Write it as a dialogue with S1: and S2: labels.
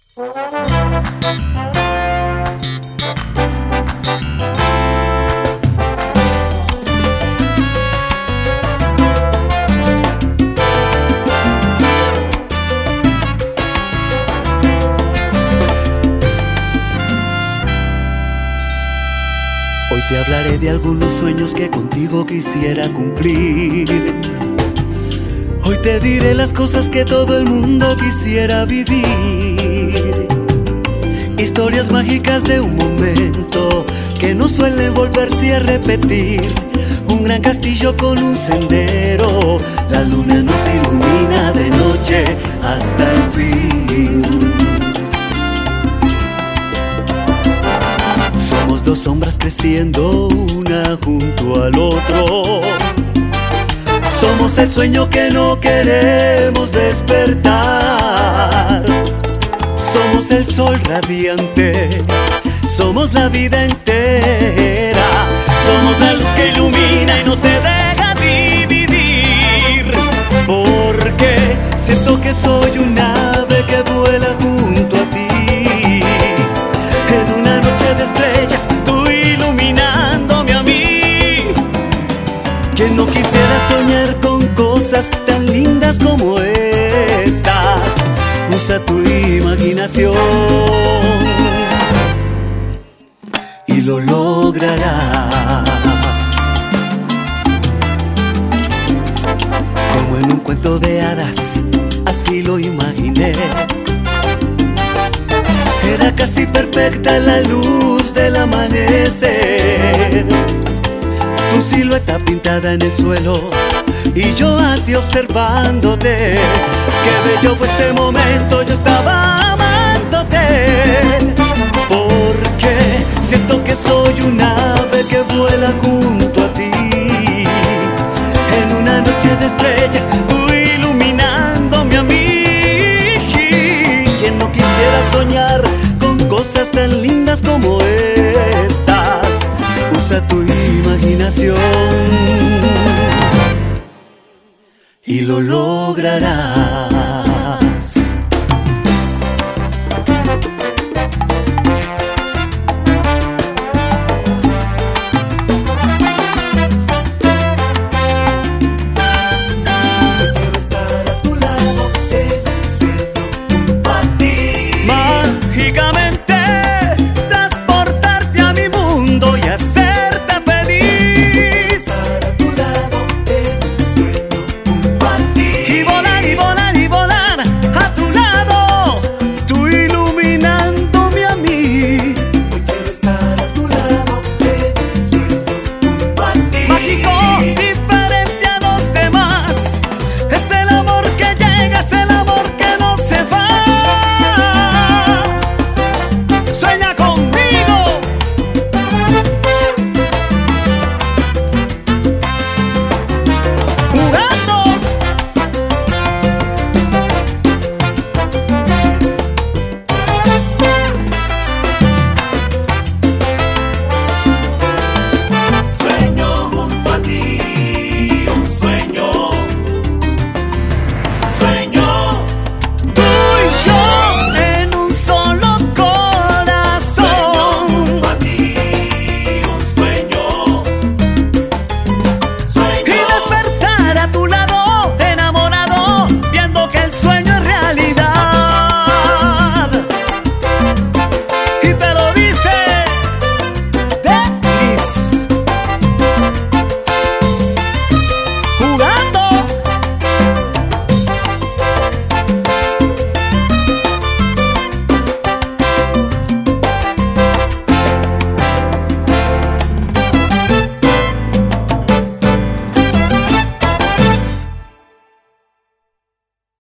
S1: Hoy te hablaré de algunos sueños que contigo quisiera cumplir. Hoy te diré las cosas que todo el mundo quisiera vivir. Historias mágicas de un momento que no suelen volverse a repetir. Un gran castillo con un sendero, la luna nos ilumina de noche hasta el fin. Somos dos sombras creciendo, una junto al otro. Somos el sueño que no queremos despertar. Somos el sol radiante, somos la vida entera. Somos la luz que ilumina y no se deja dividir. Porque siento que soy un ave que vuela junto a ti. En una noche de estrellas, tú iluminándome a mí. ¿Quién no quisiera soñar con cosas tan lindas como estas? Usa tu imaginación y lo lograrás. Como en un cuento de hadas, así lo imaginé. Era casi perfecta la luz del amanecer. Tu silueta pintada en el suelo y yo a ti observándote. Qué bello fue ese momento, yo estaba